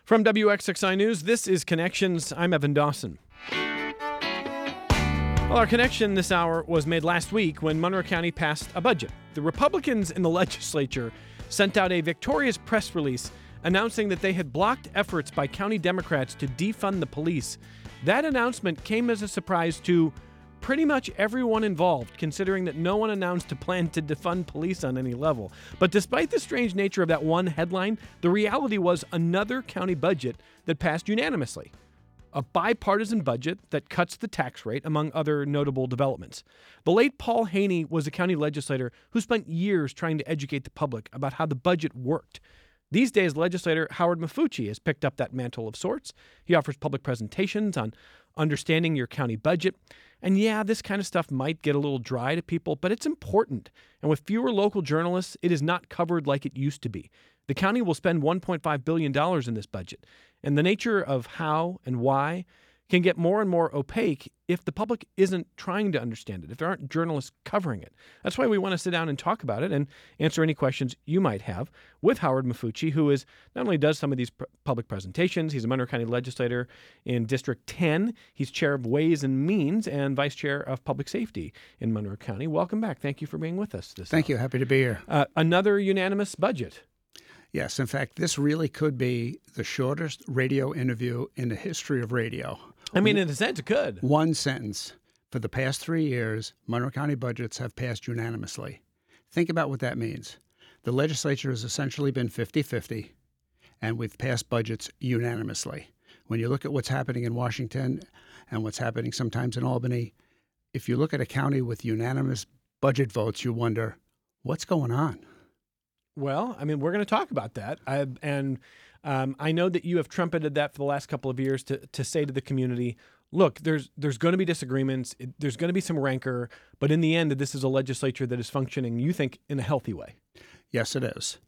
From WXXI News, this is Connections. I'm Evan Dawson. Well, our connection this hour was made last week when Monroe County passed a budget. The Republicans in the legislature sent out a victorious press release announcing that they had blocked efforts by county Democrats to defund the police. That announcement came as a surprise to pretty much everyone involved, considering that no one announced a plan to defund police on any level. But despite the strange nature of that one headline, the reality was another county budget that passed unanimously. A bipartisan budget that cuts the tax rate, among other notable developments. The late Paul Haney was a county legislator who spent years trying to educate the public about how the budget worked. These days, legislator Howard Mafucci has picked up that mantle of sorts. He offers public presentations on understanding your county budget. And yeah, this kind of stuff might get a little dry to people, but it's important. And with fewer local journalists, it is not covered like it used to be. The county will spend $1.5 billion in this budget. And the nature of how and why can get more and more opaque if the public isn't trying to understand it, if there aren't journalists covering it. That's why we want to sit down and talk about it and answer any questions you might have with Howard Mafucci, who is not only does some of these public presentations, he's a Monroe County legislator in District 10. He's chair of Ways and Means and vice chair of Public Safety in Monroe County. Welcome back. Thank you for being with us this Thank you. Happy to be here. Another unanimous budget. Yes. In fact, this really could be the shortest radio interview in the history of radio. I mean, in a sense, it could. One sentence. For the past 3 years, Monroe County budgets have passed unanimously. Think about what that means. The legislature has essentially been 50-50, and we've passed budgets unanimously. When you look at what's happening in Washington and what's happening sometimes in Albany, if you look at a county with unanimous budget votes, you wonder, what's going on? Well, I mean, we're going to talk about that. I know that you have trumpeted that for the last couple of years to say to the community, look, there's going to be disagreements, there's going to be some rancor, but in the end, this is a legislature that is functioning, you think, in a healthy way. Yes, it is.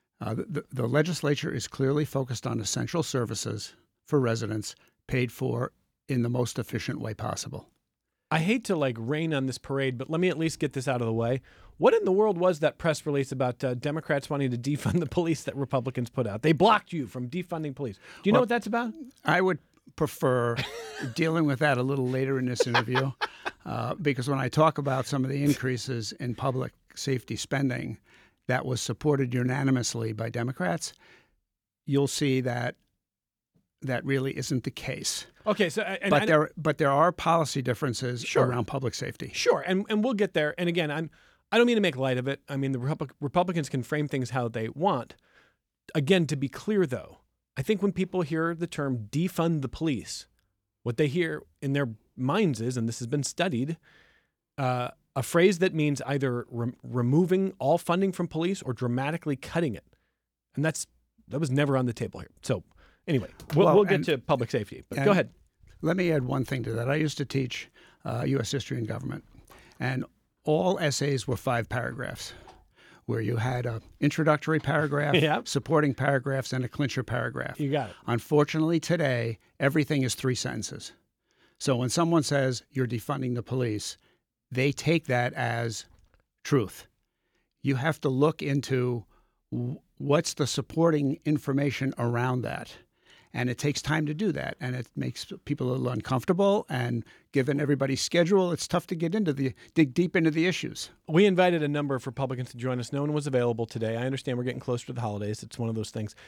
The legislature is clearly focused on essential services for residents paid for in the most efficient way possible. I hate to rain on this parade, but let me at least get this out of the way. What in the world was that press release about Democrats wanting to defund the police that Republicans put out? They blocked you from defunding police. Do you know what that's about? I would prefer dealing with that a little later in this interview because when I talk about some of the increases in public safety spending that was supported unanimously by Democrats, you'll see that that really isn't the case. Okay, so but there are policy differences around public safety. Sure, and we'll get there. And again, I don't mean to make light of it. I mean, the Republicans can frame things how they want. Again, to be clear, though, I think when people hear the term defund the police, what they hear in their minds is, and this has been studied, a phrase that means either removing all funding from police or dramatically cutting it. And that was never on the table here. So anyway, we'll get to public safety, but go ahead. Let me add one thing to that. I used to teach U.S. history and government, and all essays were 5 paragraphs, where you had an introductory paragraph, supporting paragraphs, and a clincher paragraph. You got it. Unfortunately, today, everything is 3 sentences. So when someone says you're defunding the police, they take that as truth. You have to look into what's the supporting information around that. And it takes time to do that. And it makes people a little uncomfortable. And given everybody's schedule, it's tough to dig deep into the issues. We invited a number of Republicans to join us. No one was available today. I understand we're getting closer to the holidays. It's one of those things.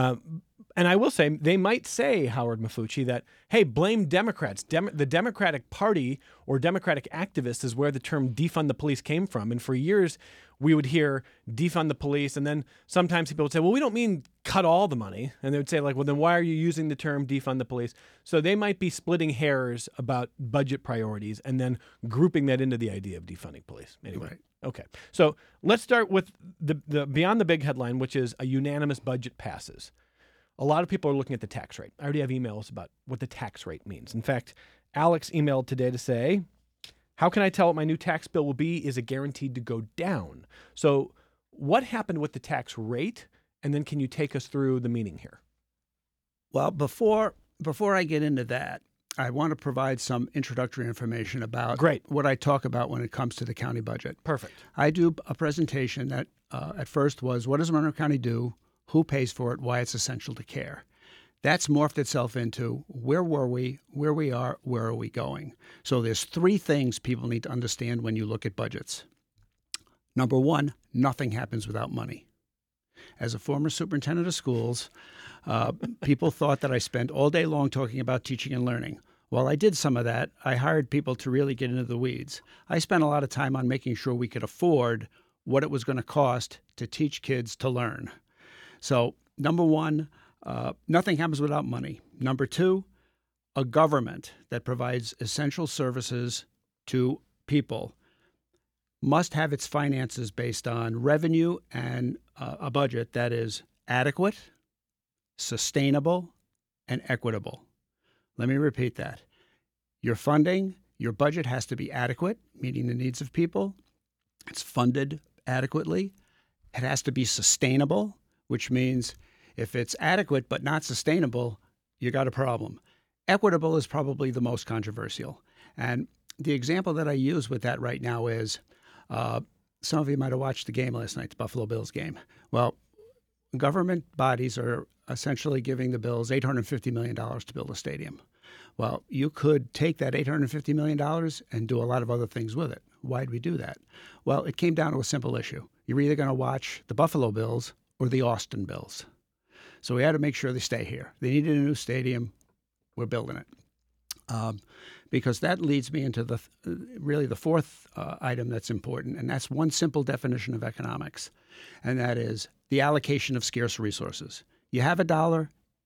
And I will say, they might say, Howard Mafucci, that, hey, blame Democrats. The Democratic Party or Democratic activists is where the term defund the police came from. And for years, we would hear defund the police. And then sometimes people would say, well, we don't mean cut all the money. And they would say, well, then why are you using the term defund the police? So they might be splitting hairs about budget priorities and then grouping that into the idea of defunding police. Anyway. Right. Okay. So let's start with the beyond the big headline, which is a unanimous budget passes. A lot of people are looking at the tax rate. I already have emails about what the tax rate means. In fact, Alex emailed today to say, how can I tell what my new tax bill will be? Is it guaranteed to go down? So what happened with the tax rate? And then can you take us through the meaning here? Well, before I get into that, I want to provide some introductory information about what I talk about when it comes to the county budget. Perfect. I do a presentation that at first was, what does Monroe County do? Who pays for it? Why it's essential to care. That's morphed itself into where were we, where we are, where are we going? So there's three things people need to understand when you look at budgets. Number one, nothing happens without money. As a former superintendent of schools, people thought that I spent all day long talking about teaching and learning. While I did some of that, I hired people to really get into the weeds. I spent a lot of time on making sure we could afford what it was going to cost to teach kids to learn. So, number one, nothing happens without money. Number two, a government that provides essential services to people must have its finances based on revenue and a budget that is adequate, sustainable, and equitable. Let me repeat that. Your funding, your budget has to be adequate, meeting the needs of people. It's funded adequately. It has to be sustainable, which means if it's adequate but not sustainable, you got a problem. Equitable is probably the most controversial. And the example that I use with that right now is some of you might have watched the game last night, the Buffalo Bills game. Well, government bodies are essentially giving the Bills $850 million to build a stadium. Well, you could take that $850 million and do a lot of other things with it. Why'd we do that? Well, it came down to a simple issue. You're either going to watch the Buffalo Bills or the Austin Bills. So we had to make sure they stay here. They needed a new stadium. We're building it. Because that leads me into really the fourth item that's important, and that's one simple definition of economics, and that is the allocation of scarce resources. You have a dollar,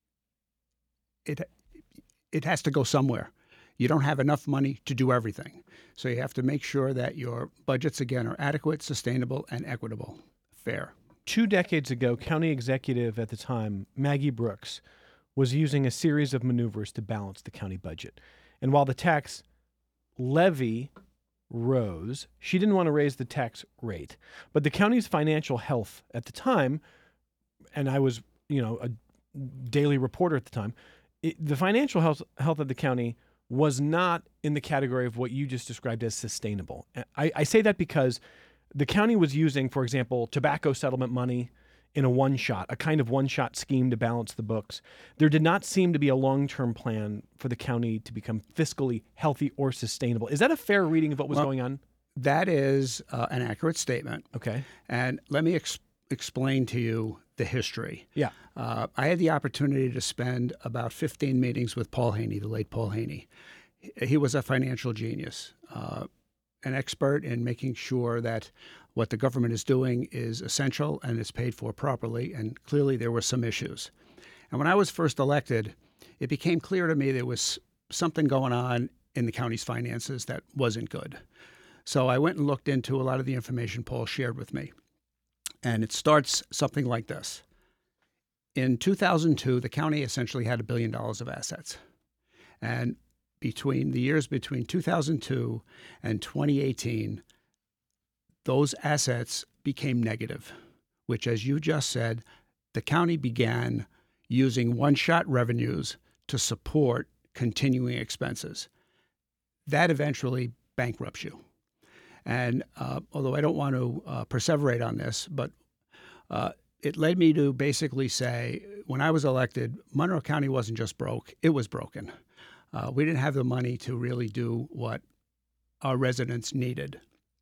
it has to go somewhere. You don't have enough money to do everything. So you have to make sure that your budgets, again, are adequate, sustainable, and equitable, fair. 2 decades ago, county executive at the time, Maggie Brooks, was using a series of maneuvers to balance the county budget. And while the tax levy rose, she didn't want to raise the tax rate. But the county's financial health at the time, and I was, a daily reporter at the time, the financial health of the county was not in the category of what you just described as sustainable. I say that because the county was using, for example, tobacco settlement money in a kind of one-shot scheme to balance the books. There did not seem to be a long-term plan for the county to become fiscally healthy or sustainable. Is that a fair reading of what was going on? That is an accurate statement. Okay. And let me explain to you the history. Yeah. I had the opportunity to spend about 15 meetings with Paul Haney, the late Paul Haney. He was a financial genius, an expert in making sure that what the government is doing is essential and is paid for properly, and clearly there were some issues. And when I was first elected, it became clear to me there was something going on in the county's finances that wasn't good. So I went and looked into a lot of the information Paul shared with me. And it starts something like this. In 2002, the county essentially had $1 billion of assets. And between 2002 and 2018, those assets became negative, which, as you just said, the county began using one-shot revenues to support continuing expenses. That eventually bankrupts you. And although I don't want to perseverate on this, but it led me to basically say, when I was elected, Monroe County wasn't just broke, it was broken. We didn't have the money to really do what our residents needed.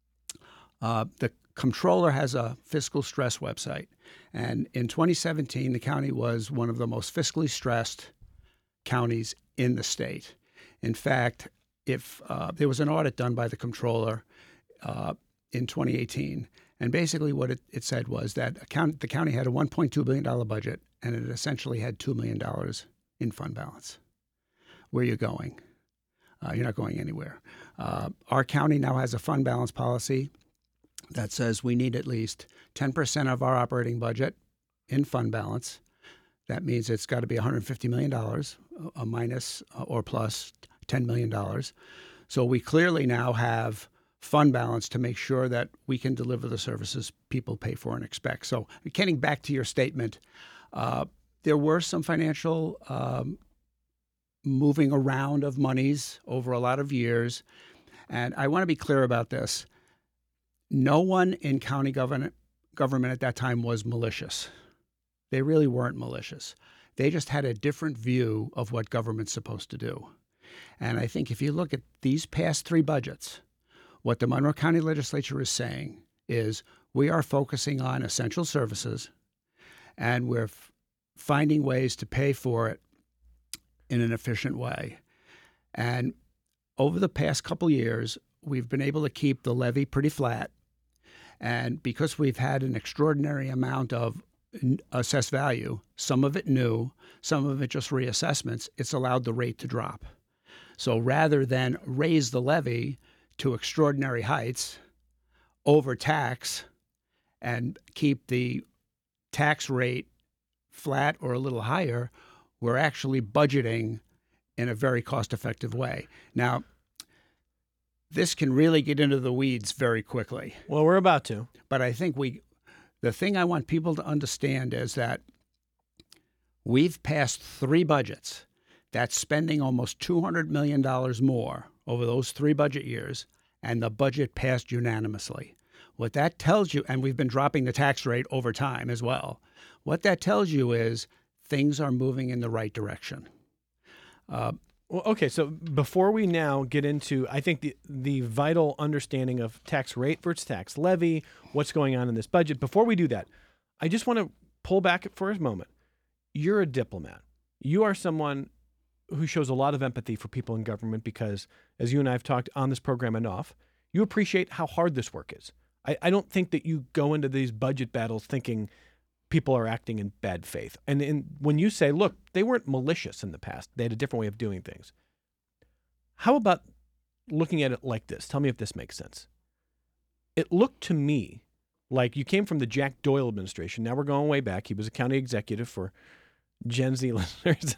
The comptroller has a fiscal stress website. And in 2017, the county was one of the most fiscally stressed counties in the state. In fact, if there was an audit done by the comptroller in 2018, and basically what it said was that the county had a $1.2 billion budget, and it essentially had $2 million in fund balance. Where are you going? You're not going anywhere. Our county now has a fund balance policy that says we need at least 10% of our operating budget in fund balance. That means it's got to be $150 million, a minus or plus $10 million. So we clearly now have fund balance to make sure that we can deliver the services people pay for and expect. So getting back to your statement, there were some financial moving around of monies over a lot of years. And I want to be clear about this. No one in county government at that time was malicious. They really weren't malicious. They just had a different view of what government's supposed to do. And I think if you look at these past three budgets, what the Monroe County Legislature is saying is we are focusing on essential services, and we're finding ways to pay for it in an efficient way. And over the past couple years, we've been able to keep the levy pretty flat. And because we've had an extraordinary amount of assessed value, some of it new, some of it just reassessments, it's allowed the rate to drop. So rather than raise the levy to extraordinary heights, overtax, and keep the tax rate flat or a little higher, we're actually budgeting in a very cost-effective way. Now, this can really get into the weeds very quickly. Well, we're about to. But I think the thing I want people to understand is that we've passed three budgets that's spending almost $200 million more over those three budget years, and the budget passed unanimously. What that tells you, and we've been dropping the tax rate over time as well, what that tells you is things are moving in the right direction. Well, okay, so before we now get into, I think, the vital understanding of tax rate versus tax levy, what's going on in this budget, before we do that, I just want to pull back for a moment. You're a diplomat. You are someone who shows a lot of empathy for people in government because, as you and I have talked on this program enough, you appreciate how hard this work is. I don't think that you go into these budget battles thinking people are acting in bad faith. And when you say, look, they weren't malicious in the past, they had a different way of doing things. How about looking at it like this? Tell me if this makes sense. It looked to me like you came from the Jack Doyle administration. Now we're going way back. He was a county executive for Gen Z listeners.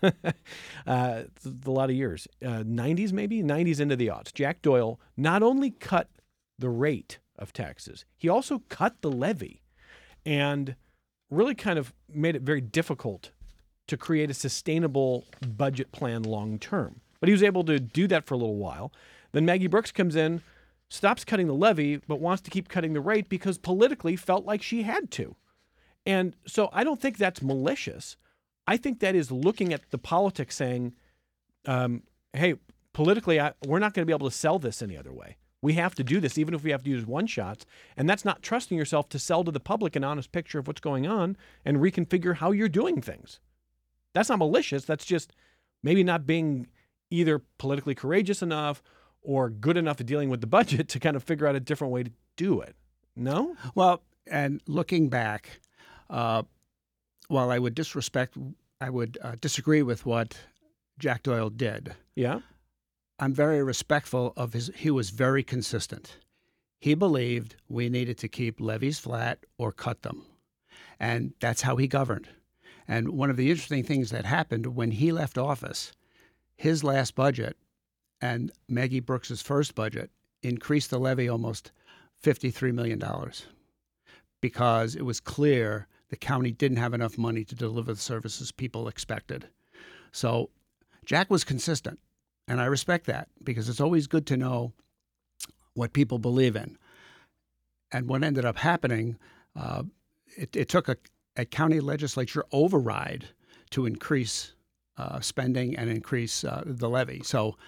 A lot of years. 90s maybe? 90s into the aughts. Jack Doyle not only cut the rate of taxes, he also cut the levy and really kind of made it very difficult to create a sustainable budget plan long term. But he was able to do that for a little while. Then Maggie Brooks comes in, stops cutting the levy, but wants to keep cutting the rate because politically felt like she had to. And so I don't think that's malicious. I think that is looking at the politics saying, hey, politically, we're not going to be able to sell this any other way. We have to do this, even if we have to use one-shots. And that's not trusting yourself to sell to the public an honest picture of what's going on and reconfigure how you're doing things. That's not malicious. That's just maybe not being either politically courageous enough or good enough at dealing with the budget to kind of figure out a different way to do it. No? Well, and looking back, while I would disagree with what Jack Doyle did. Yeah. I'm very respectful of he was very consistent. He believed we needed to keep levies flat or cut them. And that's how he governed. And one of the interesting things that happened when he left office, his last budget and Maggie Brooks's first budget increased the levy almost $53 million because it was clear the county didn't have enough money to deliver the services people expected. So Jack was consistent. And I respect that because it's always good to know what people believe in. And what ended up happening, it took a county legislature override to increase spending and increase the levy. So,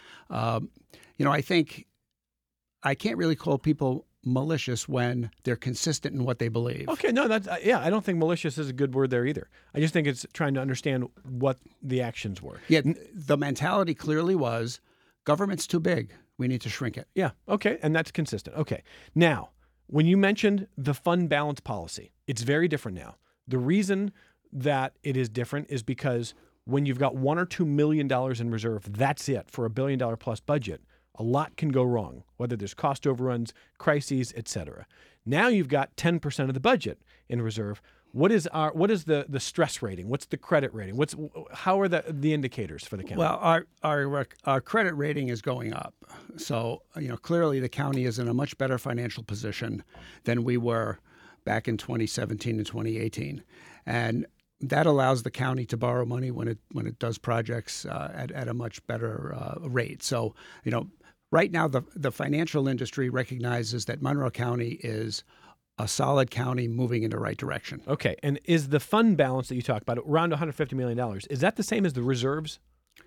I think I can't really call people malicious when they're consistent in what they believe. Okay, no, I don't think malicious is a good word there either. I just think it's trying to understand what the actions were. Yeah, the mentality clearly was government's too big. We need to shrink it. Yeah, okay, and that's consistent. Okay, now, when you mentioned the fund balance policy, it's very different now. The reason that it is different is because when you've got $1 or $2 million in reserve, that's it for $1 billion plus budget. A lot can go wrong, whether there's cost overruns, crises, et cetera. Now you've got 10% of the budget in reserve. What is the stress rating? What's the credit rating? How are the indicators for the county? Well, our credit rating is going up. So, clearly the county is in a much better financial position than we were back in 2017 and 2018. And that allows the county to borrow money when it does projects at a much better rate. So, right now the financial industry recognizes that Monroe County is a solid county moving in the right direction. Okay. And is the fund balance that you talked about around $150 million, is that the same as the reserves?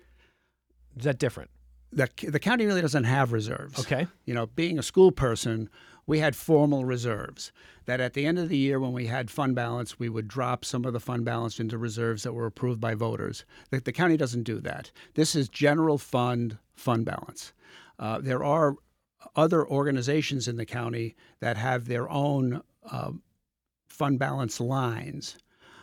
Is that different? The county really doesn't have reserves. Okay. You know, being a school person, we had formal reserves that at the end of the year when we had fund balance, we would drop some of the fund balance into reserves that were approved by voters. The county doesn't do that. This is general fund balance. There are other organizations in the county that have their own fund balance lines.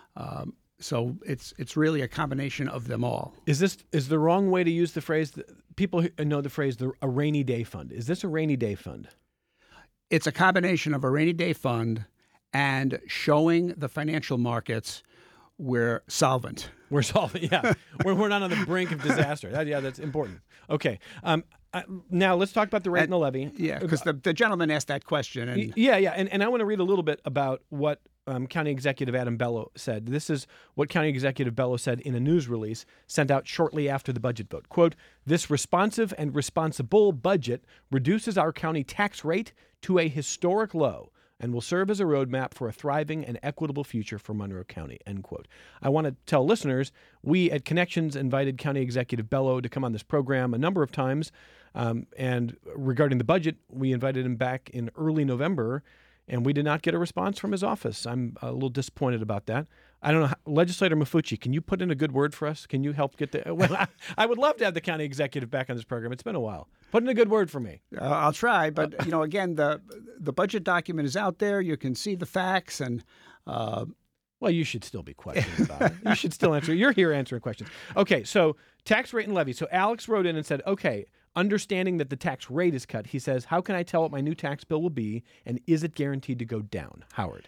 So it's really a combination of them all. Is the wrong way to use the phrase? People know the phrase a rainy day fund. Is this a rainy day fund? It's a combination of a rainy day fund and showing the financial markets we're solvent. We're solvent, yeah. we're not on the brink of disaster. That's important. Okay. Now let's talk about the rate and the levy. Yeah, because the gentleman asked that question. And yeah. And I want to read a little bit about what County Executive Adam Bello said. This is what County Executive Bello said in a news release sent out shortly after the budget vote. Quote, "This responsive and responsible budget reduces our county tax rate to a historic low and will serve as a roadmap for a thriving and equitable future for Monroe County," end quote. I want to tell listeners, we at Connections invited County Executive Bello to come on this program a number of times. And regarding the budget, we invited him back in early November, and we did not get a response from his office. I'm a little disappointed about that. I don't know. Legislator Mafucci, can you put in a good word for us? Can you help get the... Well, I would love to have the county executive back on this program. It's been a while. Put in a good word for me. I'll try. But, again, the budget document is out there. You can see the facts. And well, you should still be questioning about it. You should still answer. You're here answering questions. Okay, so tax rate and levy. So Alex wrote in and said, okay, understanding that the tax rate is cut, he says, how can I tell what my new tax bill will be, and is it guaranteed to go down? Howard.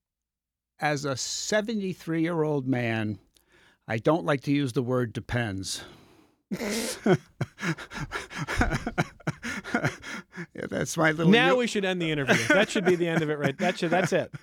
As a 73-year-old man, I don't like to use the word depends. Yeah, that's my little. Now we should end the interview. That should be the end of it, right? That's it. That's it.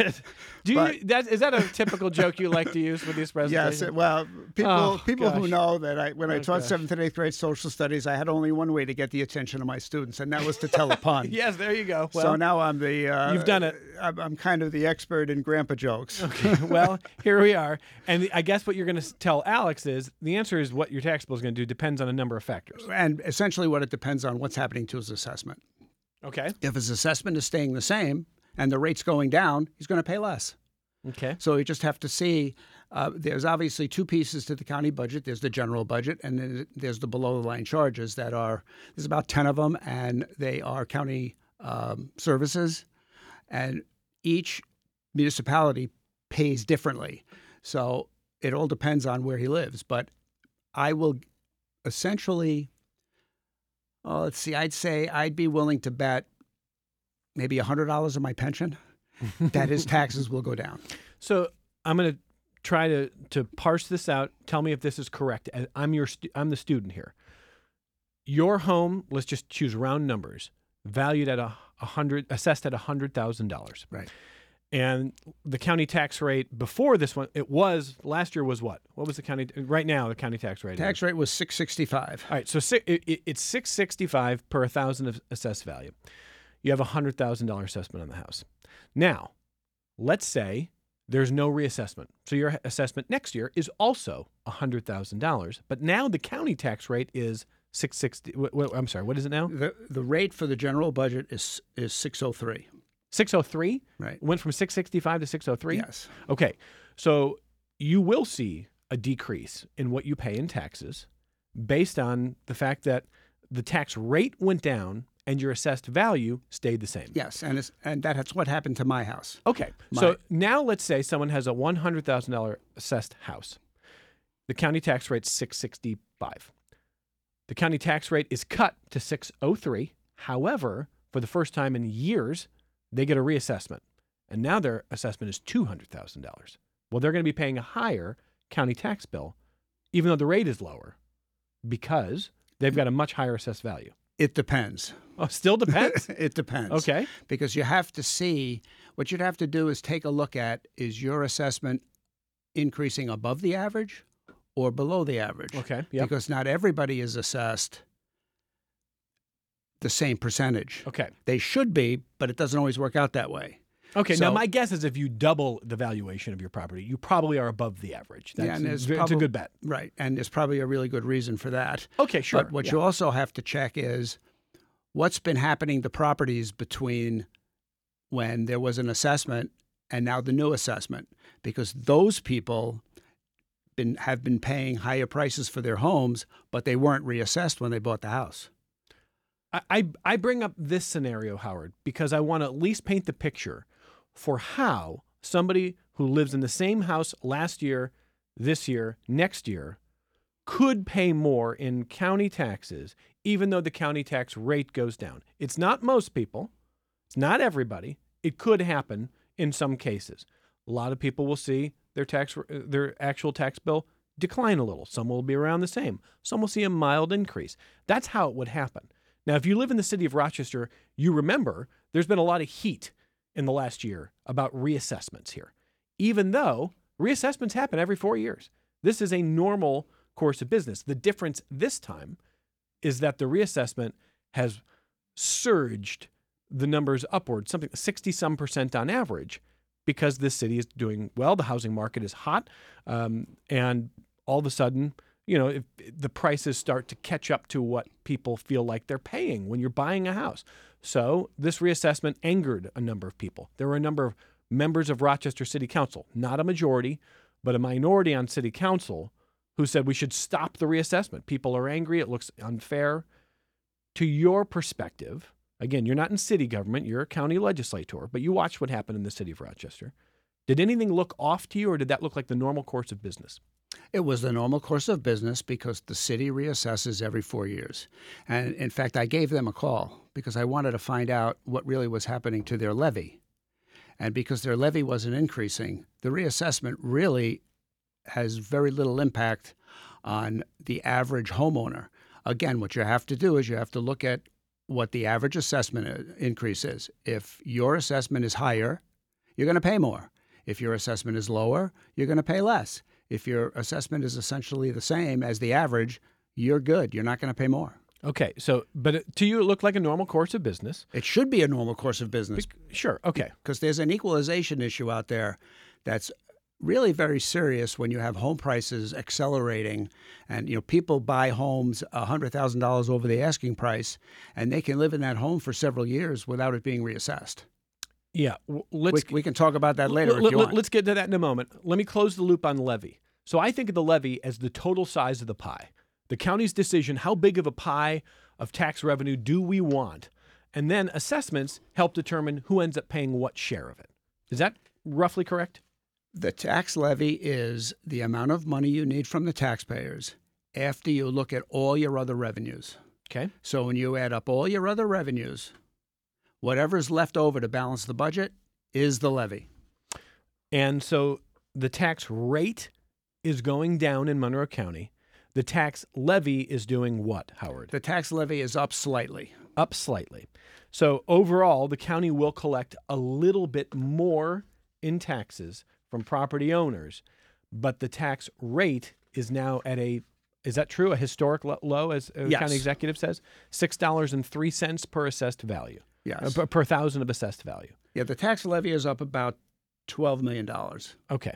Is that a typical joke you like to use with these presentations? Yes. Well, people who know that when I taught 7th and 8th grade social studies, I had only one way to get the attention of my students, and that was to tell a pun. Yes, there you go. Well, so now I'm the. You've done it. I'm kind of the expert in grandpa jokes. Okay. Well, here we are, and I guess what you're going to tell Alex is the answer is what your tax bill is going to do depends on a number of factors. And essentially, what it depends on what's happening to his assessment. Okay. If his assessment is staying the same and the rate's going down, he's going to pay less. Okay. So you just have to see. There's obviously two pieces to the county budget. There's the general budget, and then there's the below-the-line charges that are. There's about 10 of them, and they are county services, and each municipality pays differently. So it all depends on where he lives. But I will essentially. Let's see. I'd say I'd be willing to bet maybe $100 of my pension that his taxes will go down. So I'm going to try to parse this out. Tell me if this is correct. I'm the student here. Your home, let's just choose round numbers, valued at assessed at $100,000. Right. And the county tax rate before this one, last year was what? What was the county, right now the county tax rate? Tax rate was $665. All right, so it's $665 per $1,000 of assessed value. You have a $100,000 assessment on the house. Now, let's say there's no reassessment. So your assessment next year is also $100,000, but now the county tax rate is $660. I'm sorry, what is it now? The rate for the general budget is $603. 603? Right. Went from 665 to 603? Yes. Okay. So you will see a decrease in what you pay in taxes based on the fact that the tax rate went down and your assessed value stayed the same. Yes, and that's what happened to my house. Okay. So now let's say someone has a $100,000 assessed house. The county tax rate's $665. The county tax rate is cut to $603. However, for the first time in years, they get a reassessment, and now their assessment is $200,000. Well, they're going to be paying a higher county tax bill, even though the rate is lower, because they've got a much higher assessed value. It depends. Oh, still depends? It depends. Okay. Because you have to see, what you'd have to do is take a look at, is your assessment increasing above the average or below the average? Okay. Yep. Because not everybody is assessed the same percentage. Okay. They should be, but it doesn't always work out that way. Okay, So- now my guess is if you double the valuation of your property, you probably are above the average. Yeah, and It's a good bet. Right. And there's probably a really good reason for that. Okay, sure. But what yeah. you also have to check is what's been happening to properties between when there was an assessment and now the new assessment, because those people have been paying higher prices for their homes, but they weren't reassessed when they bought the house. I bring up this scenario, Howard, because I want to at least paint the picture for how somebody who lives in the same house last year, this year, next year, could pay more in county taxes, even though the county tax rate goes down. It's not most people. It's not everybody. It could happen in some cases. A lot of people will see their actual tax bill decline a little. Some will be around the same. Some will see a mild increase. That's how it would happen. Now, if you live in the city of Rochester, you remember there's been a lot of heat in the last year about reassessments here, even though reassessments happen every 4 years. This is a normal course of business. The difference this time is that the reassessment has surged the numbers upward, something 60-some% on average, because this city is doing well. The housing market is hot, and all of a sudden, if the prices start to catch up to what people feel like they're paying when you're buying a house. So this reassessment angered a number of people. There were a number of members of Rochester City Council, not a majority, but a minority on City Council, who said we should stop the reassessment. People are angry. It looks unfair. To your perspective, again, you're not in city government. You're a county legislator, but you watched what happened in the city of Rochester. Did anything look off to you, or did that look like the normal course of business? It was the normal course of business because the city reassesses every 4 years. And in fact, I gave them a call because I wanted to find out what really was happening to their levy. And because their levy wasn't increasing, the reassessment really has very little impact on the average homeowner. Again, what you have to do is you have to look at what the average assessment increase is. If your assessment is higher, you're going to pay more. If your assessment is lower, you're going to pay less. If your assessment is essentially the same as the average, you're good. You're not going to pay more. Okay, but to you, it looked like a normal course of business. It should be a normal course of business. Sure, okay. Because there's an equalization issue out there that's really very serious when you have home prices accelerating and people buy homes $100,000 over the asking price, and they can live in that home for several years without it being reassessed. Yeah, we can talk about that later if you want. Let's get to that in a moment. Let me close the loop on levy. So I think of the levy as the total size of the pie. The county's decision, how big of a pie of tax revenue do we want? And then assessments help determine who ends up paying what share of it. Is that roughly correct? The tax levy is the amount of money you need from the taxpayers after you look at all your other revenues. Okay. So when you add up all your other revenues, whatever's left over to balance the budget is the levy. And so the tax rate is going down in Monroe County. The tax levy is doing what, Howard? The tax levy is up slightly. Up slightly. So overall, the county will collect a little bit more in taxes from property owners, but the tax rate is now at is that true, a historic low, as the Yes. county executive says? $6.03 per assessed value. Yes. Per thousand of assessed value. Yeah, the tax levy is up about $12 million Okay.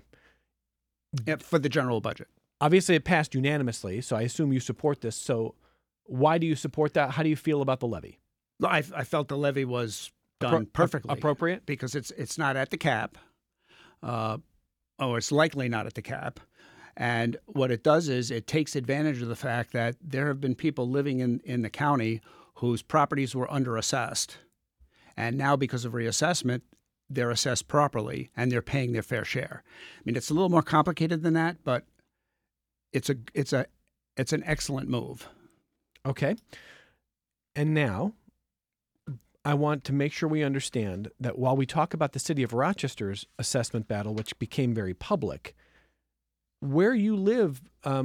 for the general budget. Obviously, it passed unanimously, so I assume you support this. So why do you support that? How do you feel about the levy? I felt the levy was done perfectly. Appropriate? Because it's not at the cap, or it's likely not at the cap. And what it does is it takes advantage of the fact that there have been people living in the county whose properties were underassessed. And now because of reassessment, they're assessed properly and they're paying their fair share. I mean, it's a little more complicated than that, but it's an excellent move. Okay. And now I want to make sure we understand that while we talk about the city of Rochester's assessment battle, which became very public, where you live,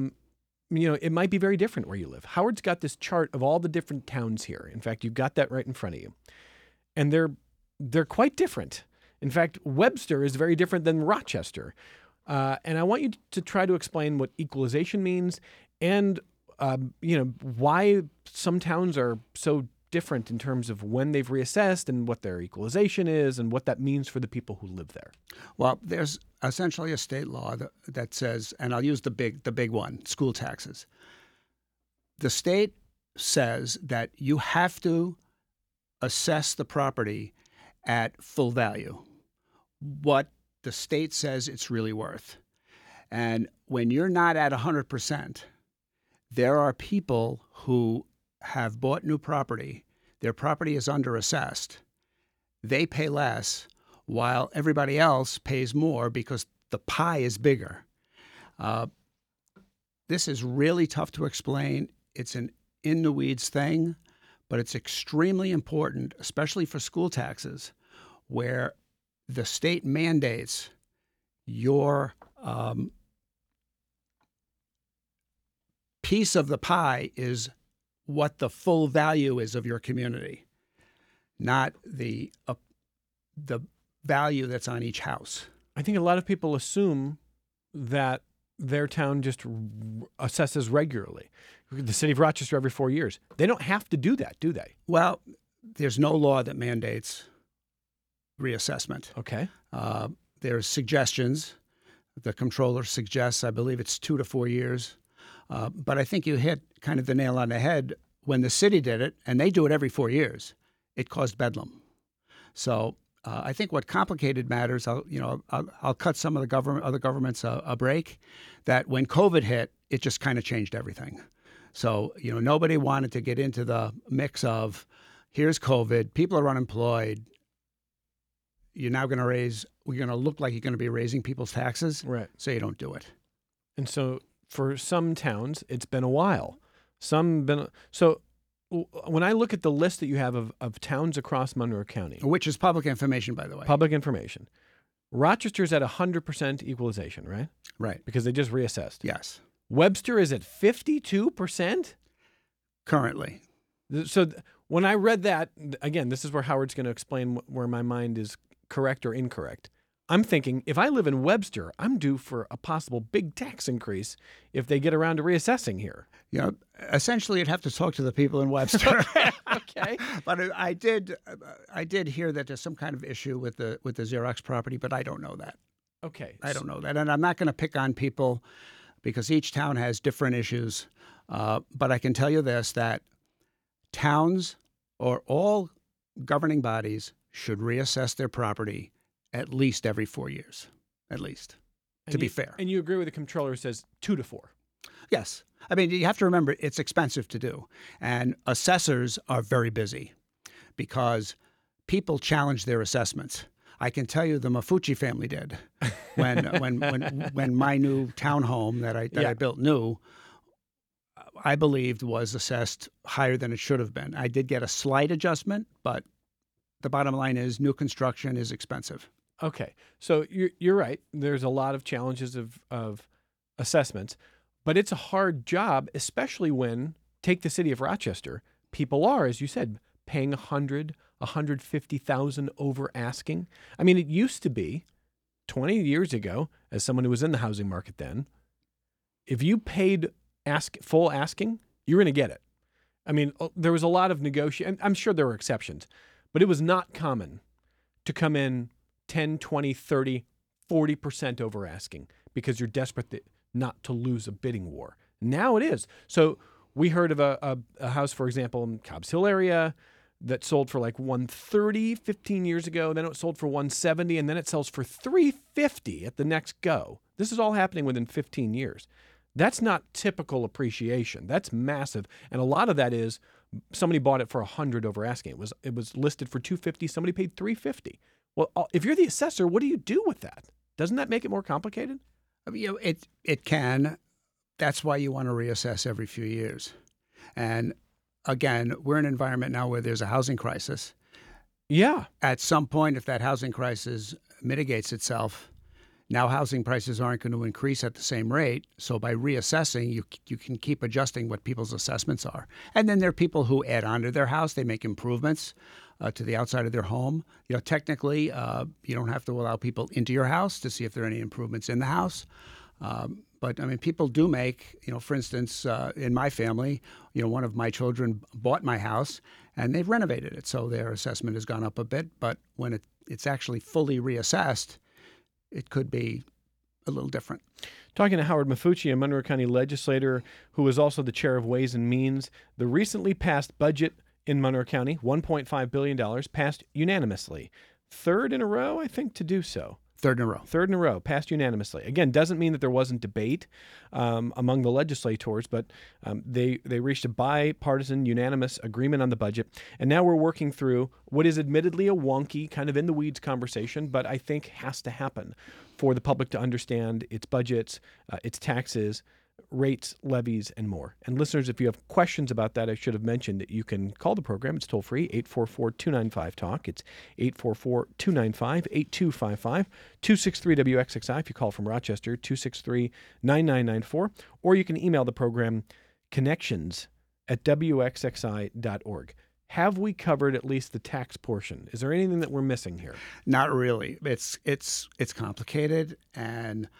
it might be very different where you live. Howard's got this chart of all the different towns here. In fact, you've got that right in front of you. And they're quite different. In fact, Webster is very different than Rochester. And I want you to try to explain what equalization means and, why some towns are so different in terms of when they've reassessed and what their equalization is and what that means for the people who live there? Well, there's essentially a state law that says, and I'll use the big one, school taxes. The state says that you have to assess the property at full value, what the state says it's really worth. And when you're not at 100%, there are people who have bought new property, their property is underassessed, they pay less while everybody else pays more because the pie is bigger. This is really tough to explain. It's an in-the-weeds thing, but it's extremely important, especially for school taxes, where the state mandates your piece of the pie is what the full value is of your community, not the value that's on each house. I think a lot of people assume that their town just assesses regularly. The city of Rochester every 4 years. They don't have to do that, do they? Well, there's no law that mandates reassessment. Okay. There's suggestions. The comptroller suggests, I believe it's 2 to 4 years. But I think you hit kind of the nail on the head. When the city did it, and they do it every 4 years, it caused bedlam. So I think what complicated matters, I'll cut some of the other governments a break, that when COVID hit, it just kind of changed everything. So, nobody wanted to get into the mix of, here's COVID, people are unemployed, we're going to look like you're going to be raising people's taxes, right? So you don't do it. And so for some towns, it's been a while. So when I look at the list that you have of towns across Monroe County, which is public information, by the way. Public information. Rochester's at 100% equalization, right? Right. Because they just reassessed. Yes. Webster is at 52%? Currently. So when I read that, again, this is where Howard's going to explain where my mind is correct or incorrect. I'm thinking, if I live in Webster, I'm due for a possible big tax increase if they get around to reassessing here. Essentially, you'd have to talk to the people in Webster. Okay. But I did hear that there's some kind of issue with the Xerox property, but I don't know that. Okay. I don't know that. And I'm not going to pick on people because each town has different issues. But I can tell you this, that towns or all governing bodies should reassess their property at least every 4 years, at least, to be fair. And you agree with the comptroller who says 2 to 4? Yes. I mean, you have to remember it's expensive to do. And assessors are very busy because people challenge their assessments. I can tell you the Mafucci family did when my new townhome that I built new, I believed was assessed higher than it should have been. I did get a slight adjustment, but the bottom line is new construction is expensive. Okay. So you're right. There's a lot of challenges of assessments, but it's a hard job, especially when, take the city of Rochester, people are, as you said, paying $150,000 over asking. I mean, it used to be 20 years ago, as someone who was in the housing market then, if you paid full asking, you're going to get it. I mean, there was a lot of negotiation. I'm sure there were exceptions, but it was not common to come in 10, 20, 30, 40% over asking because you're desperate not to lose a bidding war. Now it is. So we heard of a house, for example, in Cobbs Hill area that sold for like $130 15 years ago. Then it sold for $170, and then it sells for $350 at the next go. This is all happening within 15 years. That's not typical appreciation. That's massive. And a lot of that is somebody bought it for $100 over asking. It was listed for $250. Somebody paid $350. Well, if you're the assessor, what do you do with that? Doesn't that make it more complicated? It can. That's why you want to reassess every few years. And again, we're in an environment now where there's a housing crisis. Yeah. At some point, if that housing crisis mitigates itself, now housing prices aren't going to increase at the same rate. So by reassessing, you can keep adjusting what people's assessments are. And then there are people who add on to their house. They make improvements to the outside of their home. Technically, you don't have to allow people into your house to see if there are any improvements in the house. But I mean, people do make, for instance, in my family, one of my children bought my house, and they've renovated it. So their assessment has gone up a bit. But when it's actually fully reassessed, it could be a little different. Talking to Howard Mafucci, a Monroe County legislator who is also the chair of Ways and Means, the recently passed budget in Monroe County, $1.5 billion, passed unanimously. Third in a row, I think, to do so. Third in a row. Third in a row, passed unanimously. Again, doesn't mean that there wasn't debate among the legislators, but they reached a bipartisan, unanimous agreement on the budget. And now we're working through what is admittedly a wonky, kind of in the weeds conversation, but I think has to happen for the public to understand its budgets, its taxes, rates, levies, and more. And listeners, if you have questions about that, I should have mentioned that you can call the program. It's toll free, 844-295-TALK. It's 844-295-8255, 263-WXXI if you call from Rochester, 263-9994. Or you can email the program connections@wxxi.org. Have we covered at least the tax portion? Is there anything that we're missing here? Not really. It's complicated, and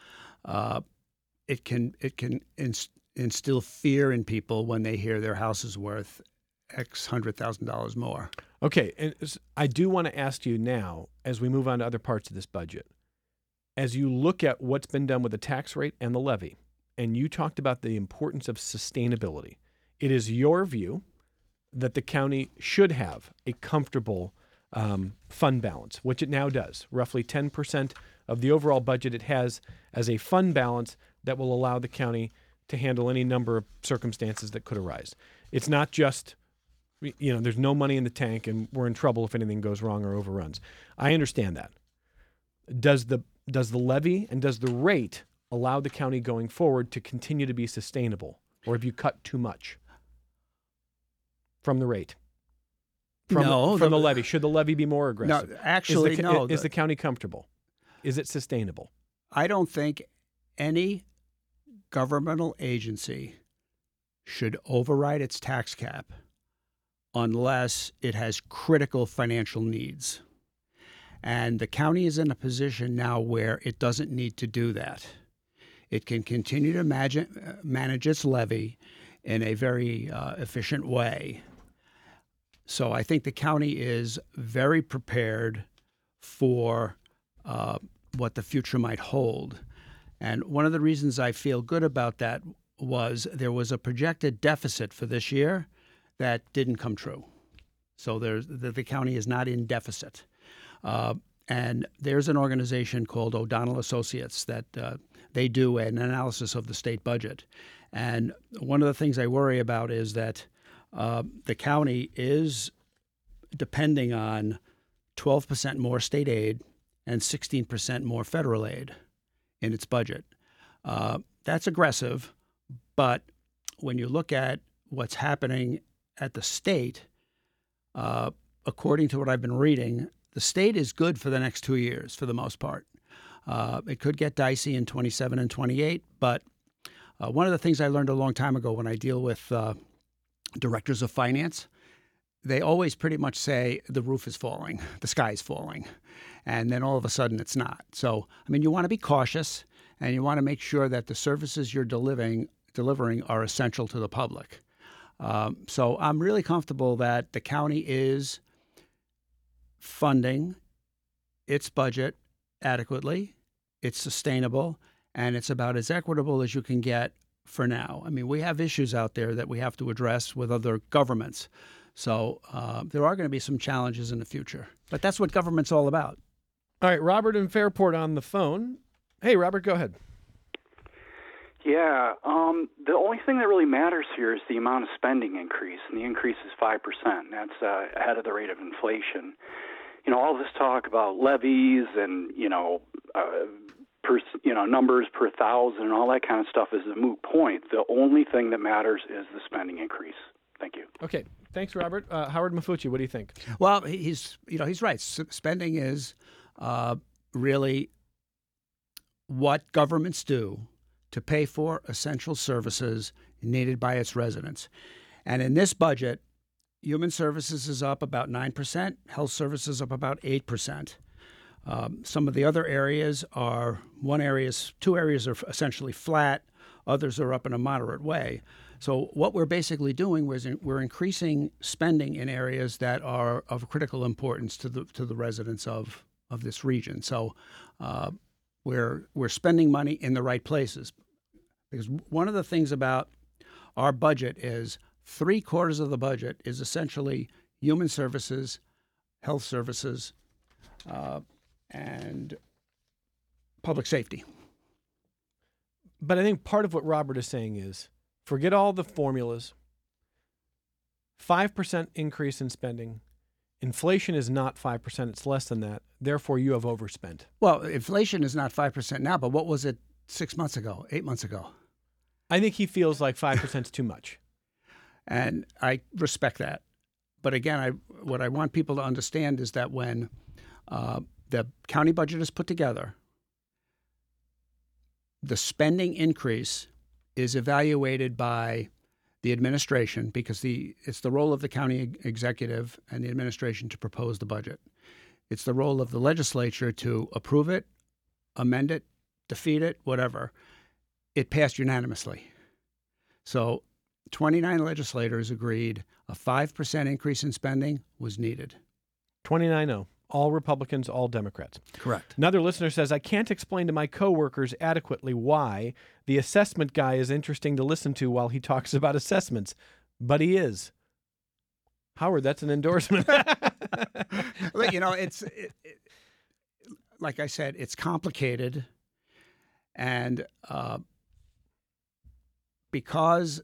it can instill fear in people when they hear their house is worth X $100,000 more. Okay, and I do want to ask you now, as we move on to other parts of this budget, as you look at what's been done with the tax rate and the levy, and you talked about the importance of sustainability, it is your view that the county should have a comfortable fund balance, which it now does. Roughly 10% of the overall budget it has as a fund balance that will allow the county to handle any number of circumstances that could arise. It's not just, there's no money in the tank and we're in trouble if anything goes wrong or overruns. I understand that. Does the levy and does the rate allow the county going forward to continue to be sustainable, or have you cut too much from the rate? From the levy. Should the levy be more aggressive? No, actually, no. Is the county comfortable? Is it sustainable? I don't think any governmental agency should override its tax cap unless it has critical financial needs. And the county is in a position now where it doesn't need to do that. It can continue to manage its levy in a very efficient way. So I think the county is very prepared for what the future might hold. And one of the reasons I feel good about that was there was a projected deficit for this year that didn't come true. So the county is not in deficit. And there's an organization called O'Donnell Associates that they do an analysis of the state budget. And one of the things I worry about is that the county is depending on 12% more state aid and 16% more federal aid in its budget. That's aggressive, but when you look at what's happening at the state, according to what I've been reading, the state is good for the next 2 years for the most part. It could get dicey in 27 and 28, but one of the things I learned a long time ago when I deal with directors of finance, they always pretty much say the roof is falling, the sky is falling, and then all of a sudden it's not. So, I mean, you want to be cautious, and you want to make sure that the services you're delivering are essential to the public. So I'm really comfortable that the county is funding its budget adequately, it's sustainable, and it's about as equitable as you can get for now. I mean, we have issues out there that we have to address with other governments. So there are going to be some challenges in the future. But that's what government's all about. All right, Robert in Fairport on the phone. Hey, Robert, go ahead. Yeah, the only thing that really matters here is the amount of spending increase, and the increase is 5%. That's ahead of the rate of inflation. All this talk about levies and, numbers per thousand and all that kind of stuff is a moot point. The only thing that matters is the spending increase. Thank you. Okay. Thanks, Robert. Howard Mafucci, what do you think? Well, he's right. Spending is really what governments do to pay for essential services needed by its residents. And in this budget, human services is up about 9%, health services up about 8%. Some of the other areas two areas are essentially flat, others are up in a moderate way. So what we're basically doing is we're increasing spending in areas that are of critical importance to the residents of this region. So we're spending money in the right places, because one of the things about our budget is 3/4 of the budget is essentially human services, health services, and public safety. But I think part of what Robert is saying is, forget all the formulas. 5% increase in spending. Inflation is not 5%, it's less than that. Therefore, you have overspent. Well, inflation is not 5% now, but what was it 6 months ago, 8 months ago? I think he feels like 5% is too much. And I respect that. But again, what I want people to understand is that when the county budget is put together, the spending increase is evaluated by the administration, because it's the role of the county executive and the administration to propose the budget. It's the role of the legislature to approve it, amend it, defeat it, whatever. It passed unanimously. So 29 legislators agreed a 5% increase in spending was needed. 29-0. All Republicans, all Democrats. Correct. Another listener says, I can't explain to my coworkers adequately why the assessment guy is interesting to listen to while he talks about assessments, but he is. Howard, that's an endorsement. You know, like I said, it's complicated. And because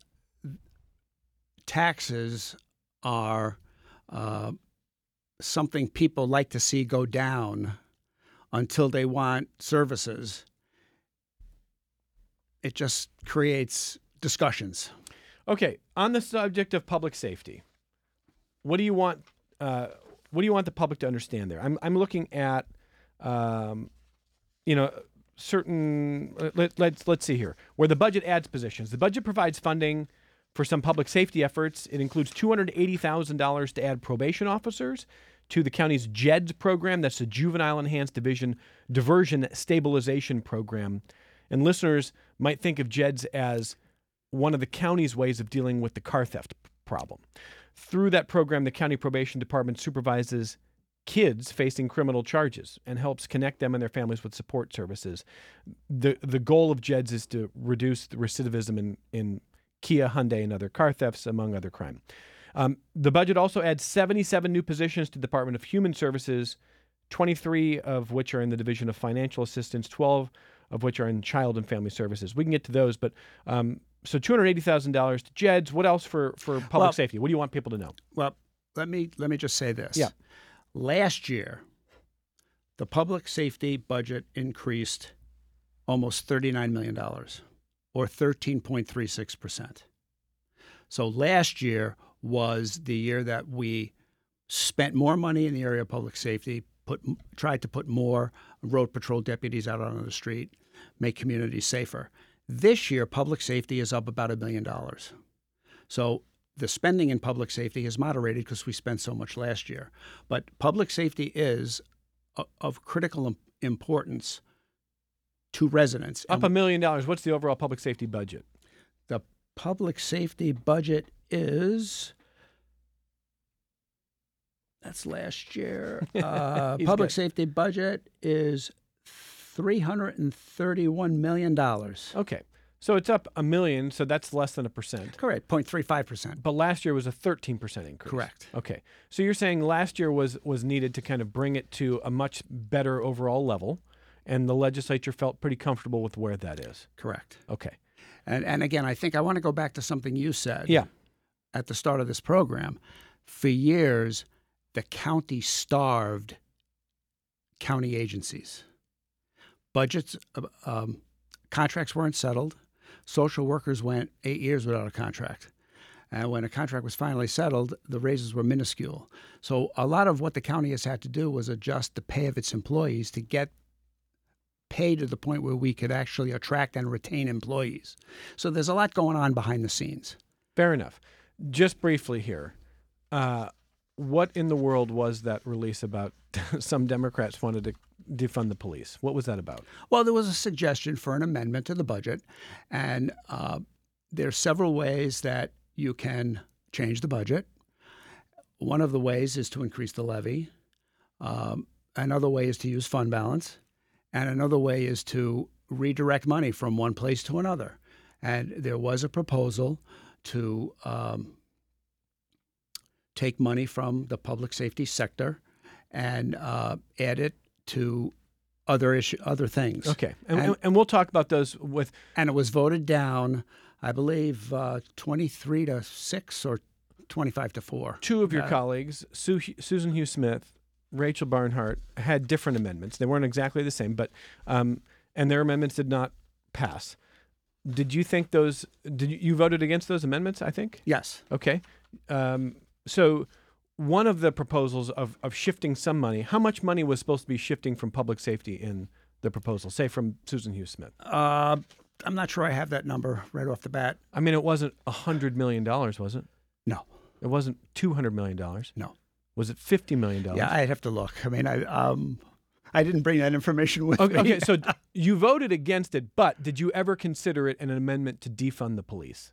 taxes are something people like to see go down until they want services, it just creates discussions. Okay, on the subject of public safety, what do you want the public to understand there? I'm looking at certain let's see here, where the budget adds positions. The budget provides funding for some public safety efforts. It includes $280,000 to add probation officers to the county's JEDS program. That's the Juvenile Enhanced Diversion Stabilization Program. And listeners might think of JEDS as one of the county's ways of dealing with the car theft problem. Through that program, the county probation department supervises kids facing criminal charges and helps connect them and their families with support services. The goal of JEDS is to reduce the recidivism in Kia, Hyundai, and other car thefts, among other crime. The budget also adds 77 new positions to the Department of Human Services, 23 of which are in the Division of Financial Assistance, 12 of which are in Child and Family Services. We can get to those, but so $280,000 to JEDS. What else for public safety? What do you want people to know? Well, let me just say this. Yeah. Last year, the public safety budget increased almost $39 million, or 13.36%. So last year was the year that we spent more money in the area of public safety, tried to put more road patrol deputies out on the street, make communities safer. This year, public safety is up about $1 million. So the spending in public safety has moderated because we spent so much last year. But public safety is of critical importance to residents. Up $1 million. What's the overall public safety budget? The public safety budget is, that's last year. Public safety budget is $331 million. Okay. So it's up $1 million, so that's less than 1%. Correct, 0.35%. But last year was a 13% increase. Correct. Okay. So you're saying last year was needed to kind of bring it to a much better overall level, and the legislature felt pretty comfortable with where that is. Correct. Okay. And again, I think I want to go back to something you said at the start of this program. For years, the county starved county agencies. Budgets, contracts weren't settled. Social workers went 8 years without a contract. And when a contract was finally settled, the raises were minuscule. So a lot of what the county has had to do was adjust the pay of its employees to get paid to the point where we could actually attract and retain employees. So there's a lot going on behind the scenes. Fair enough. Just briefly here, what in the world was that release about some Democrats wanted to defund the police? What was that about? Well, there was a suggestion for an amendment to the budget, and there's several ways that you can change the budget. One of the ways is to increase the levy. Another way is to use fund balance. And another way is to redirect money from one place to another. And there was a proposal to take money from the public safety sector and add it to other things. Okay, and we'll talk about those with. And it was voted down, I believe, 23-6 or 25-4. Two of your colleagues, Susan Hughes Smith, Rachel Barnhart, had different amendments. They weren't exactly the same, but and their amendments did not pass. Did you think those? You voted against those amendments? I think. Yes. Okay. So one of the proposals of shifting some money, how much money was supposed to be shifting from public safety in the proposal, say from Susan Hughes Smith? I'm not sure I have that number right off the bat. I mean, it wasn't $100 million, was it? No. It wasn't $200 million. No. Was it $50 million? Yeah, I'd have to look. I mean, I didn't bring that information with me. Okay, so you voted against it, but did you ever consider it an amendment to defund the police?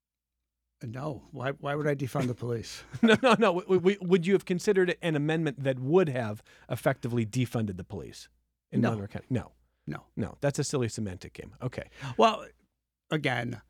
No. Why would I defund the police? No. Would you have considered it an amendment that would have effectively defunded the police in Monroe County? No. That's a silly semantic game. Okay. Well, again,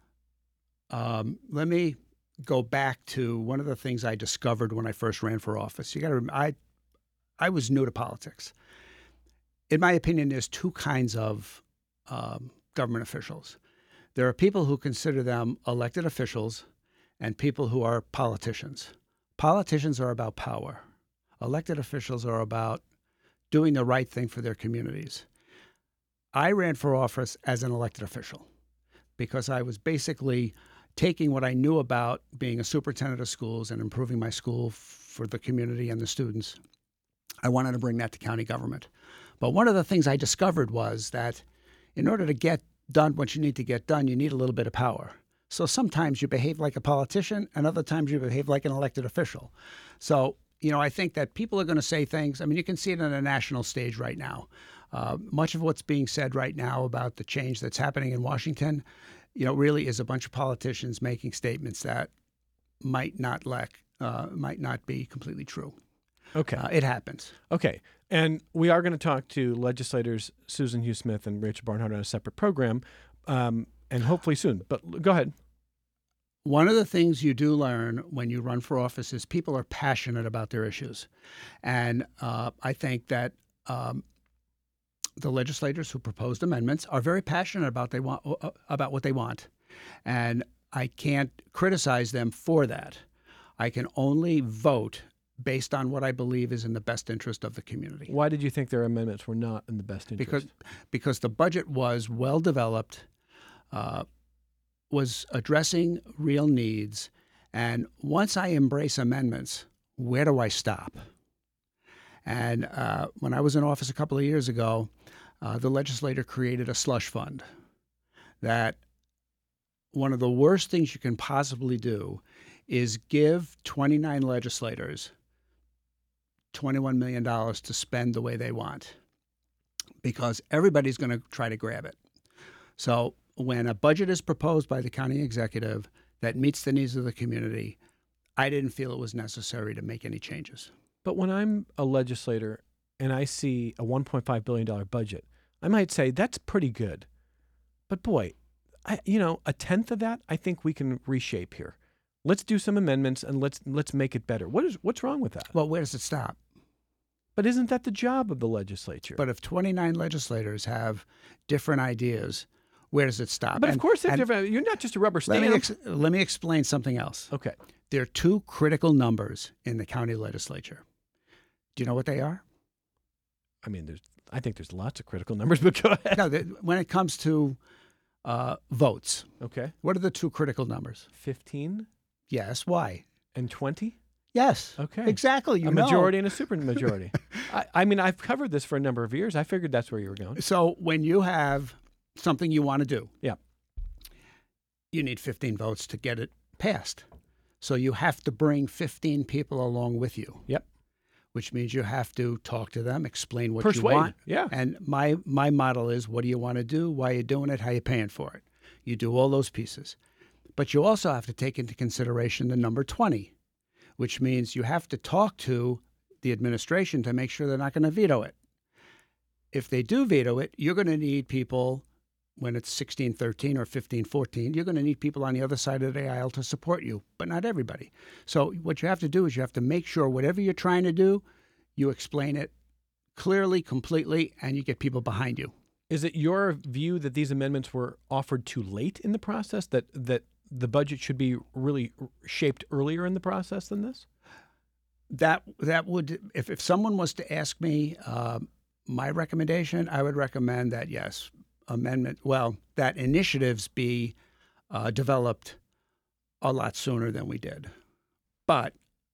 let me go back to one of the things I discovered when I first ran for office. You got to remember, I was new to politics. In my opinion, there's two kinds of government officials. There are people who consider them elected officials and people who are politicians. Politicians are about power. Elected officials are about doing the right thing for their communities. I ran for office as an elected official because I was basically taking what I knew about being a superintendent of schools and improving my school for the community and the students. I wanted to bring that to county government. But one of the things I discovered was that in order to get done what you need to get done, you need a little bit of power. So sometimes you behave like a politician and other times you behave like an elected official. So, I think that people are going to say things. I mean, you can see it on a national stage right now. Much of what's being said right now about the change that's happening in Washington, really is a bunch of politicians making statements that might not be completely true. Okay. It happens. Okay. And we are going to talk to legislators Susan Hughes Smith and Rachel Barnhart on a separate program, and hopefully soon. But go ahead. One of the things you do learn when you run for office is people are passionate about their issues. And I think that the legislators who proposed amendments are very passionate about what they want. And I can't criticize them for that. I can only vote based on what I believe is in the best interest of the community. Why did you think their amendments were not in the best interest? Because the budget was well developed, was addressing real needs, and once I embrace amendments, where do I stop? And when I was in office a couple of years ago, the legislature created a slush fund that one of the worst things you can possibly do is give 29 legislators $21 million to spend the way they want, because everybody's going to try to grab it. So when a budget is proposed by the county executive that meets the needs of the community, I didn't feel it was necessary to make any changes. But when I'm a legislator and I see a $1.5 billion budget, I might say that's pretty good. But boy, a tenth of that, I think we can reshape here. Let's do some amendments and let's make it better. What's wrong with that? Well, where does it stop? But isn't that the job of the legislature? But if 29 legislators have different ideas, where does it stop? But of course, they're different. You're not just a rubber stamp. Let me explain something else. Okay. There are two critical numbers in the county legislature. Do you know what they are? I mean, I think there's lots of critical numbers, but go ahead. No, when it comes to votes. Okay. What are the two critical numbers? 15? Yes. Why? And 20? Yes. Okay. Exactly. A majority and a supermajority. I mean, I've covered this for a number of years. I figured that's where you were going. So when you have something you want to do, yeah, you need 15 votes to get it passed. So you have to bring 15 people along with you. Yep. Which means you have to talk to them, explain what Persuade. you want. Yeah. And my model is, what do you want to do? Why are you doing it? How are you paying for it? You do all those pieces. But you also have to take into consideration the number 20, which means you have to talk to the administration to make sure they're not going to veto it. If they do veto it, you're going to need people when it's 16-13 or 15-14, you're going to need people on the other side of the aisle to support you, but not everybody. So what you have to do is you have to make sure whatever you're trying to do, you explain it clearly, completely, and you get people behind you. Is it your view that these amendments were offered too late in the process, that the budget should be really shaped earlier in the process than this? That would, if someone was to ask me my recommendation, I would recommend that, yes, that initiatives be developed a lot sooner than we did. But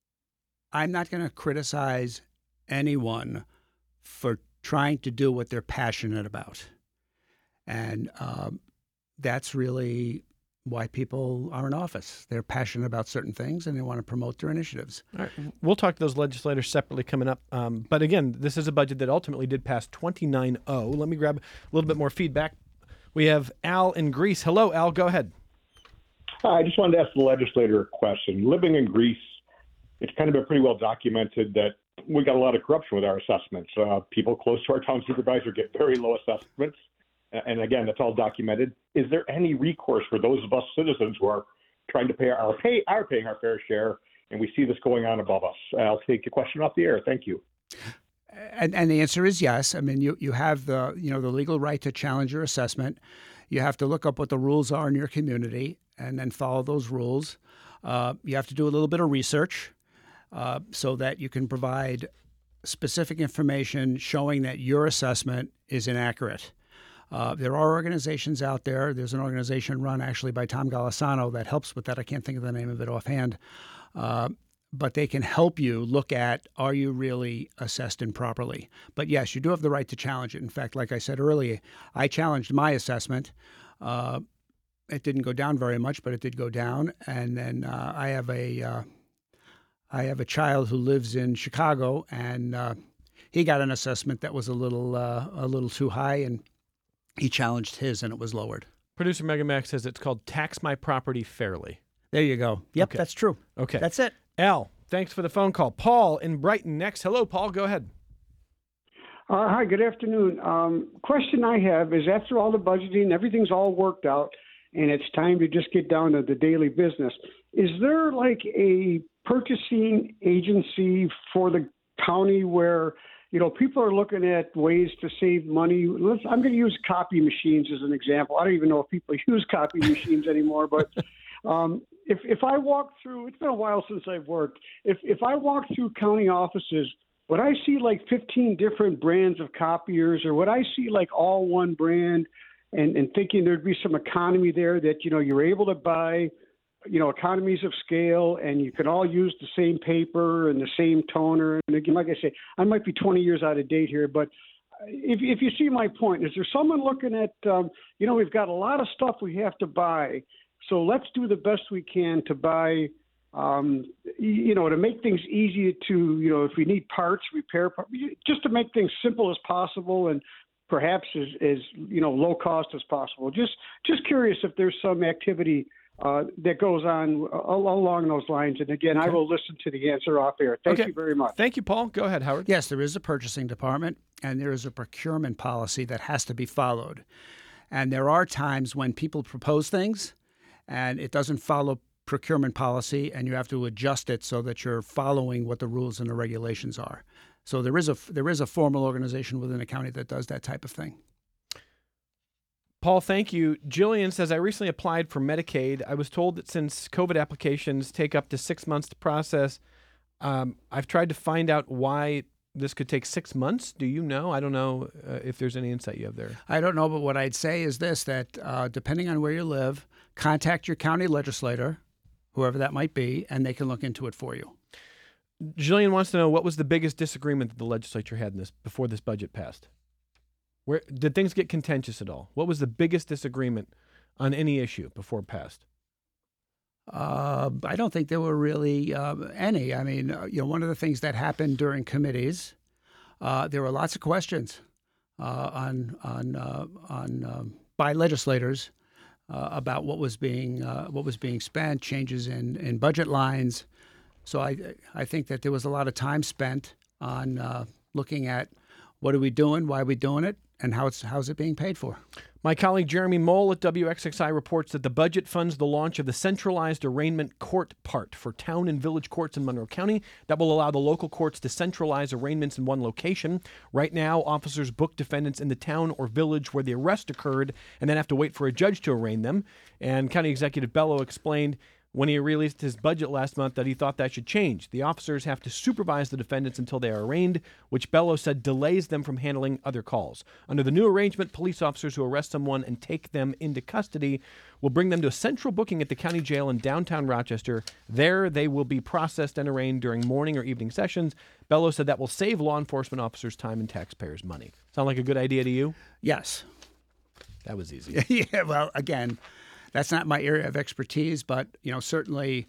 I'm not going to criticize anyone for trying to do what they're passionate about. And that's really why people are in office. They're passionate about certain things and they want to promote their initiatives. All right. We'll talk to those legislators separately coming up. But again, this is a budget that ultimately did pass 29-0. Let me grab a little bit more feedback. We have Al in Greece. Hello, Al. Go ahead. I just wanted to ask the legislator a question. Living in Greece, it's kind of been pretty well documented that we got a lot of corruption with our assessments. People close to our town supervisor get very low assessments. And again, that's all documented. Is there any recourse for those of us citizens who are trying to paying our fair share, and we see this going on above us? I'll take a question off the air. Thank you. And the answer is yes. I mean, you have the legal right to challenge your assessment. You have to look up what the rules are in your community and then follow those rules. You have to do a little bit of research so that you can provide specific information showing that your assessment is inaccurate. There are organizations out there. There's an organization run actually by Tom Golisano that helps with that. I can't think of the name of it offhand. But they can help you look at, are you really assessed improperly? But yes, you do have the right to challenge it. In fact, like I said earlier, I challenged my assessment. It didn't go down very much, but it did go down. And then I have a child who lives in Chicago, and he got an assessment that was a little too high, and he challenged his, and it was lowered. Producer Megamax says it's called Tax My Property Fairly. There you go. Yep, Okay. That's true. Okay. That's it. Al, thanks for the phone call. Paul in Brighton next. Hello, Paul. Go ahead. Hi, good afternoon. Question I have is, after all the budgeting, everything's all worked out, and it's time to just get down to the daily business. Is there like a purchasing agency for the county where, people are looking at ways to save money? I'm going to use copy machines as an example. I don't even know if people use copy machines anymore, but if I walk through, it's been a while since I've worked. If I walk through county offices, would I see like 15 different brands of copiers, or would I see like all one brand and thinking there'd be some economy there that, you're able to buy, economies of scale, and you can all use the same paper and the same toner. And again, like I say, I might be 20 years out of date here, but if you see my point, is there someone looking at, we've got a lot of stuff we have to buy, so let's do the best we can to buy, to make things easy to, if we need parts, repair parts, just to make things simple as possible and perhaps as low cost as possible. Just curious if there's some activity that goes on along those lines. And again, okay. I will listen to the answer off air. Thank you very much. Thank you, Paul. Go ahead, Howard. Yes, there is a purchasing department, and there is a procurement policy that has to be followed. And there are times when people propose things and it doesn't follow procurement policy, and you have to adjust it so that you're following what the rules and the regulations are. So there is a formal organization within a county that does that type of thing. Paul, thank you. Jillian says, I recently applied for Medicaid. I was told that since COVID applications take up to 6 months to process, I've tried to find out why this could take 6 months. Do you know? I don't know if there's any insight you have there. I don't know, but what I'd say is this, that depending on where you live, contact your county legislator, whoever that might be, and they can look into it for you. Jillian wants to know, what was the biggest disagreement that the legislature had in this before this budget passed? Where did things get contentious at all? What was the biggest disagreement on any issue before it passed? I don't think there were really any. I mean, one of the things that happened during committees, there were lots of questions by legislators about what was being spent, changes in budget lines. So I think that there was a lot of time spent on looking at what are we doing, why are we doing it, and how's it being paid for. My colleague Jeremy Mole at WXXI reports that the budget funds the launch of the centralized arraignment court part for town and village courts in Monroe County that will allow the local courts to centralize arraignments in one location. Right now, officers book defendants in the town or village where the arrest occurred and then have to wait for a judge to arraign them. And County Executive Bello explained when he released his budget last month that he thought that should change. The officers have to supervise the defendants until they are arraigned, which Bello said delays them from handling other calls. Under the new arrangement, police officers who arrest someone and take them into custody will bring them to a central booking at the county jail in downtown Rochester. There, they will be processed and arraigned during morning or evening sessions. Bello said that will save law enforcement officers time and taxpayers' money. Sound like a good idea to you? Yes. That was easy. Yeah, well, again, that's not my area of expertise, but certainly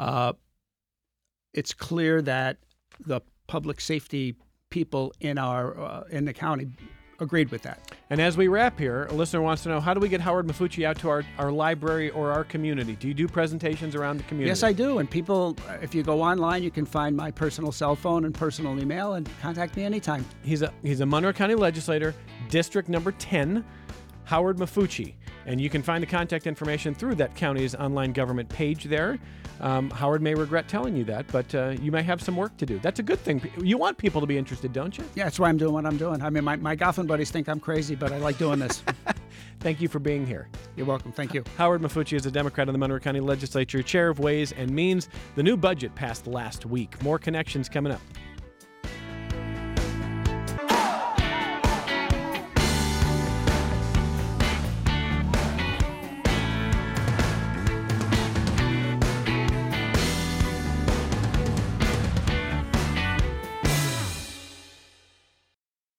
it's clear that the public safety people in the county agreed with that. And as we wrap here, a listener wants to know, how do we get Howard Mafucci out to our library or our community? Do you do presentations around the community? Yes, I do. And people, if you go online, you can find my personal cell phone and personal email and contact me anytime. He's a Monroe County legislator, District Number 10, Howard Mafucci. And you can find the contact information through that county's online government page there. Howard may regret telling you that, but you may have some work to do. That's a good thing. You want people to be interested, don't you? Yeah, that's why I'm doing what I'm doing. I mean, my golfing buddies think I'm crazy, but I like doing this. Thank you for being here. You're welcome. Thank you. Howard Mafucci is a Democrat in the Monroe County Legislature, chair of Ways and Means. The new budget passed last week. More connections coming up.